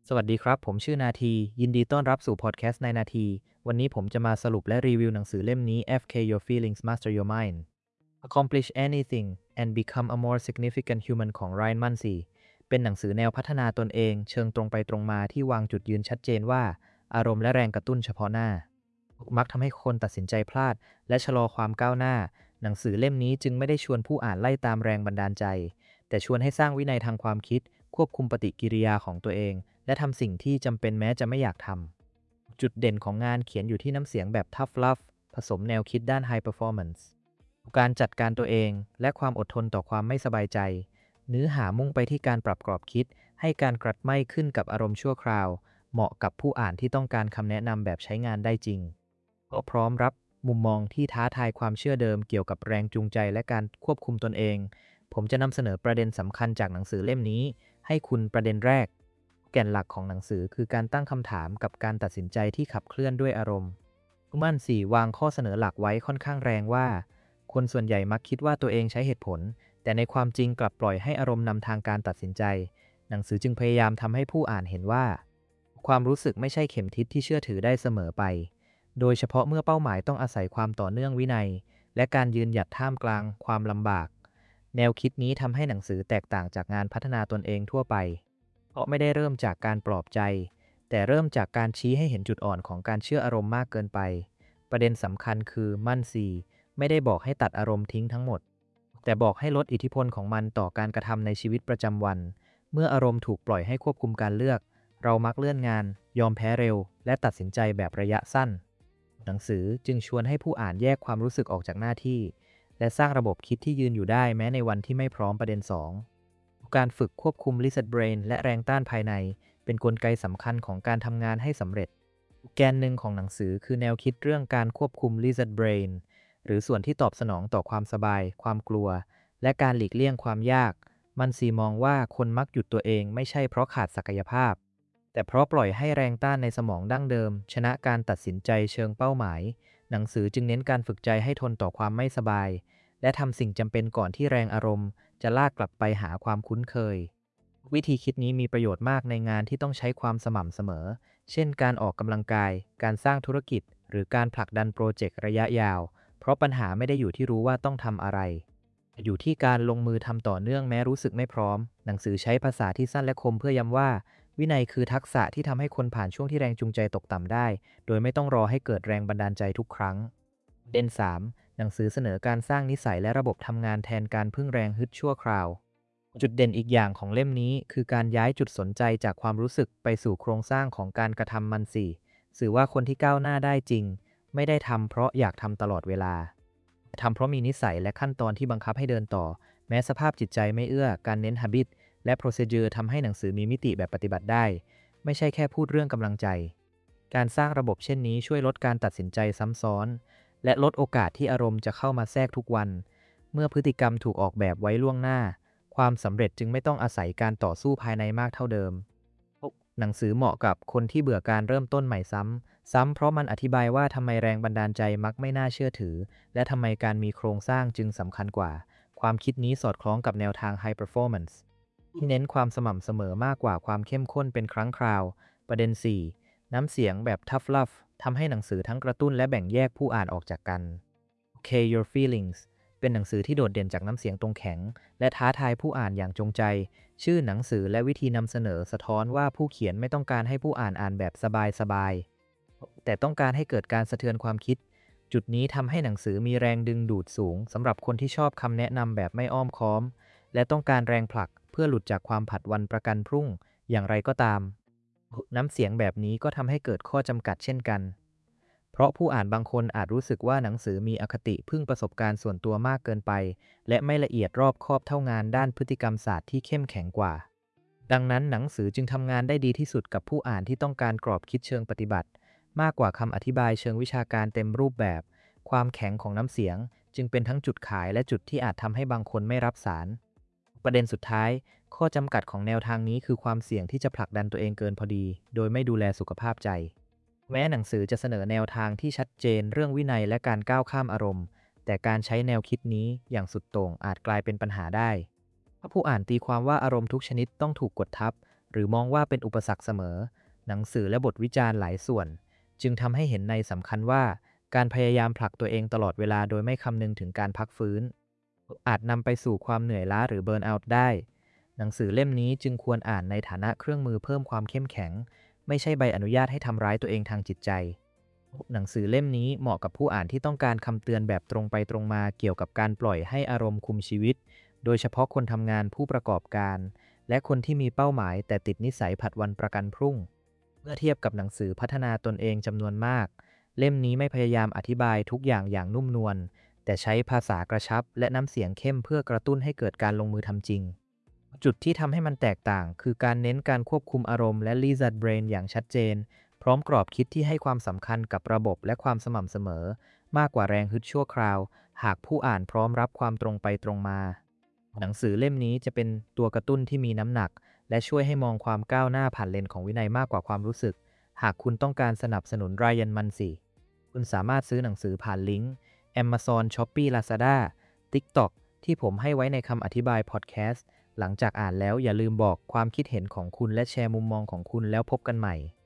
สวัสดีครับผมชื่อนาทียินดีต้อนรับสู่พอดแคสต์ในนาทีวันนี้ผมจะมาสรุปและรีวิวหนังสือเล่มนี้ FK Your Feelings Master Your Mind Accomplish Anything and Become a More Significant Human ของ Ryan Munsey เป็นหนังสือแนวพัฒนาตนเองเชิงตรงไปตรงมาที่วางจุดยืนชัดเจนว่าอารมณ์และแรงกระตุ้นเฉพาะหน้ามักทำให้คนตัดสินใจพลาดและชะลอความก้าวหน้าหนังสือเล่มนี้จึงไม่ได้ชวนผู้อ่านไล่ตามแรงบันดาลใจแต่ชวนให้สร้างวินัยทางความคิดควบคุมปฏิกิริยาของตัวเองและทำสิ่งที่จำเป็นแม้จะไม่อยากทำจุดเด่นของงานเขียนอยู่ที่น้ำเสียงแบบ Tough Love ผสมแนวคิดด้าน High Performance การจัดการตัวเองและความอดทนต่อความไม่สบายใจเนื้อหามุ่งไปที่การปรับกรอบคิดให้การกรัดไม่ขึ้นกับอารมณ์ชั่วคราวเหมาะกับผู้อ่านที่ต้องการคำแนะนำแบบใช้งานได้จริงก็พร้อมรับมุมมองที่ท้าทายความเชื่อเดิมเกี่ยวกับแรงจูงใจและการควบคุมตนเองผมจะนำเสนอประเด็นสำคัญจากหนังสือเล่มนี้ให้คุณประเด็นแรกแก่นหลักของหนังสือคือการตั้งคำถามกับการตัดสินใจที่ขับเคลื่อนด้วยอารมณ์มั่นสี่วางข้อเสนอหลักไว้ค่อนข้างแรงว่าคนส่วนใหญ่มักคิดว่าตัวเองใช้เหตุผลแต่ในความจริงกลับปล่อยให้อารมณ์นำทางการตัดสินใจหนังสือจึงพยายามทำให้ผู้อ่านเห็นว่าความรู้สึกไม่ใช่เข็มทิศที่เชื่อถือได้เสมอไปโดยเฉพาะเมื่อเป้าหมายต้องอาศัยความต่อเนื่องวินัยและการยืนหยัดท่ามกลางความลำบากแนวคิดนี้ทำให้หนังสือแตกต่างจากงานพัฒนาตนเองทั่วไปเพราะไม่ได้เริ่มจากการปลอบใจแต่เริ่มจากการชี้ให้เห็นจุดอ่อนของการเชื่ออารมณ์มากเกินไปประเด็นสำคัญคือมั่นซีไม่ได้บอกให้ตัดอารมณ์ทิ้งทั้งหมดแต่บอกให้ลดอิทธิพลของมันต่อการกระทำในชีวิตประจำวันเมื่ออารมณ์ถูกปล่อยให้ควบคุมการเลือกเรามักเลื่อนงานยอมแพ้เร็วและตัดสินใจแบบระยะสั้นหนังสือจึงชวนให้ผู้อ่านแยกความรู้สึกออกจากหน้าที่และสร้างระบบคิดที่ยืนอยู่ได้แม้ในวันที่ไม่พร้อมประเด็น2การฝึกควบคุม Lizard Brain และแรงต้านภายในเป็นกลไกสำคัญของการทำงานให้สำเร็จแกนหนึ่งของหนังสือคือแนวคิดเรื่องการควบคุม Lizard Brain หรือส่วนที่ตอบสนองต่อความสบายความกลัวและการหลีกเลี่ยงความยากมันซีมองว่าคนมักหยุดตัวเองไม่ใช่เพราะขาดศักยภาพแต่เพราะปล่อยให้แรงต้านในสมองดั้งเดิมชนะการตัดสินใจเชิงเป้าหมายหนังสือจึงเน้นการฝึกใจให้ทนต่อความไม่สบายและทำสิ่งจำเป็นก่อนที่แรงอารมณ์จะลากกลับไปหาความคุ้นเคยวิธีคิดนี้มีประโยชน์มากในงานที่ต้องใช้ความสม่ำเสมอเช่นการออกกำลังกายการสร้างธุรกิจหรือการผลักดันโปรเจกต์ระยะยาวเพราะปัญหาไม่ได้อยู่ที่รู้ว่าต้องทำอะไรอยู่ที่การลงมือทำต่อเนื่องแม้รู้สึกไม่พร้อมหนังสือใช้ภาษาที่สั้นและคมเพื่อย้ำว่าวินัยคือทักษะที่ทำให้คนผ่านช่วงที่แรงจูงใจตกต่ำได้โดยไม่ต้องรอให้เกิดแรงบันดาลใจทุกครั้งเด่น3หนังสือเสนอการสร้างนิสัยและระบบทำงานแทนการพึ่งแรงฮึดชั่วคราวจุดเด่นอีกอย่างของเล่มนี้คือการย้ายจุดสนใจจากความรู้สึกไปสู่โครงสร้างของการกระทำมันสี่สื่อว่าคนที่ก้าวหน้าได้จริงไม่ได้ทำเพราะอยากทำตลอดเวลาทำเพราะมีนิสัยและขั้นตอนที่บังคับให้เดินต่อแม้สภาพจิตใจไม่เอื้อการเน้น habit และ procedure ทำให้หนังสือมีมิติแบบปฏิบัติได้ไม่ใช่แค่พูดเรื่องกำลังใจการสร้างระบบเช่นนี้ช่วยลดการตัดสินใจซ้ำซ้อนและลดโอกาสที่อารมณ์จะเข้ามาแทรกทุกวันเมื่อพฤติกรรมถูกออกแบบไว้ล่วงหน้าความสำเร็จจึงไม่ต้องอาศัยการต่อสู้ภายในมากเท่าเดิมหนังสือเหมาะกับคนที่เบื่อการเริ่มต้นใหม่ซ้ำเพราะมันอธิบายว่าทำไมแรงบันดาลใจมักไม่น่าเชื่อถือและทำไมการมีโครงสร้างจึงสำคัญกว่าความคิดนี้สอดคล้องกับแนวทาง High Performance ที่เน้นความสม่ำเสมอมากกว่าความเข้มข้นเป็นครั้งคราวประเด็น4น้ำเสียงแบบ Tough Love ทำให้หนังสือทั้งกระตุ้นและแบ่งแยกผู้อ่านออกจากกัน Okay Your Feelings เป็นหนังสือที่โดดเด่นจากน้ำเสียงตรงแข็งและท้าทายผู้อ่านอย่างจงใจชื่อหนังสือและวิธีนำเสนอสะท้อนว่าผู้เขียนไม่ต้องการให้ผู้อ่านแบบสบายๆแต่ต้องการให้เกิดการสะเทือนความคิดจุดนี้ทำให้หนังสือมีแรงดึงดูดสูงสำหรับคนที่ชอบคำแนะนำแบบไม่อ้อมค้อมและต้องการแรงผลักเพื่อหลุดจากความผัดวันประกันพรุ่งอย่างไรก็ตามน้ำเสียงแบบนี้ก็ทำให้เกิดข้อจำกัดเช่นกันเพราะผู้อ่านบางคนอาจรู้สึกว่าหนังสือมีอคติพึ่งประสบการณ์ส่วนตัวมากเกินไปและไม่ละเอียดรอบคอบเท่างานด้านพฤติกรรมศาสตร์ที่เข้มแข็งกว่าดังนั้นหนังสือจึงทำงานได้ดีที่สุดกับผู้อ่านที่ต้องการกรอบคิดเชิงปฏิบัติมากกว่าคำอธิบายเชิงวิชาการเต็มรูปแบบความแข็งของน้ำเสียงจึงเป็นทั้งจุดขายและจุดที่อาจทำให้บางคนไม่รับสารประเด็นสุดท้ายข้อจำกัดของแนวทางนี้คือความเสี่ยงที่จะผลักดันตัวเองเกินพอดีโดยไม่ดูแลสุขภาพใจแม้หนังสือจะเสนอแนวทางที่ชัดเจนเรื่องวินัยและการก้าวข้ามอารมณ์แต่การใช้แนวคิดนี้อย่างสุดโต่งอาจกลายเป็นปัญหาได้ถ้าผู้อ่านตีความว่าอารมณ์ทุกชนิดต้องถูกกดทับหรือมองว่าเป็นอุปสรรคเสมอหนังสือและบทวิจารณ์หลายส่วนจึงทำให้เห็นในสำคัญว่าการพยายามผลักตัวเองตลอดเวลาโดยไม่คำนึงถึงการพักฟื้นอาจนำไปสู่ความเหนื่อยล้าหรือเบิร์นเอาท์ได้หนังสือเล่มนี้จึงควรอ่านในฐานะเครื่องมือเพิ่มความเข้มแข็งไม่ใช่ใบอนุญาตให้ทำร้ายตัวเองทางจิตใจหนังสือเล่มนี้เหมาะกับผู้อ่านที่ต้องการคำเตือนแบบตรงไปตรงมาเกี่ยวกับการปล่อยให้อารมณ์คุมชีวิตโดยเฉพาะคนทำงานผู้ประกอบการและคนที่มีเป้าหมายแต่ติดนิสัยผัดวันประกันพรุ่งเมื่อเทียบกับหนังสือพัฒนาตนเองจำนวนมากเล่มนี้ไม่พยายามอธิบายทุกอย่างอย่างนุ่มนวลแต่ใช้ภาษากระชับและน้ำเสียงเข้มเพื่อกระตุ้นให้เกิดการลงมือทำจริงจุดที่ทำให้มันแตกต่างคือการเน้นการควบคุมอารมณ์และ Lizard Brain อย่างชัดเจนพร้อมกรอบคิดที่ให้ความสำคัญกับระบบและความสม่ำเสมอมากกว่าแรงฮึดชั่วคราวหากผู้อ่านพร้อมรับความตรงไปตรงมาหนังสือเล่มนี้จะเป็นตัวกระตุ้นที่มีน้ำหนักและช่วยให้มองความก้าวหน้าผ่านเลนของวินัยมากกว่าความรู้สึกหากคุณต้องการสนับสนุนไรอันมันสีคุณสามารถซื้อหนังสือผ่านลิงก์ Amazon Shopee Lazada TikTok ที่ผมให้ไว้ในคำอธิบายพอดแคสต์หลังจากอ่านแล้วอย่าลืมบอกความคิดเห็นของคุณและแชร์มุมมองของคุณแล้วพบกันใหม่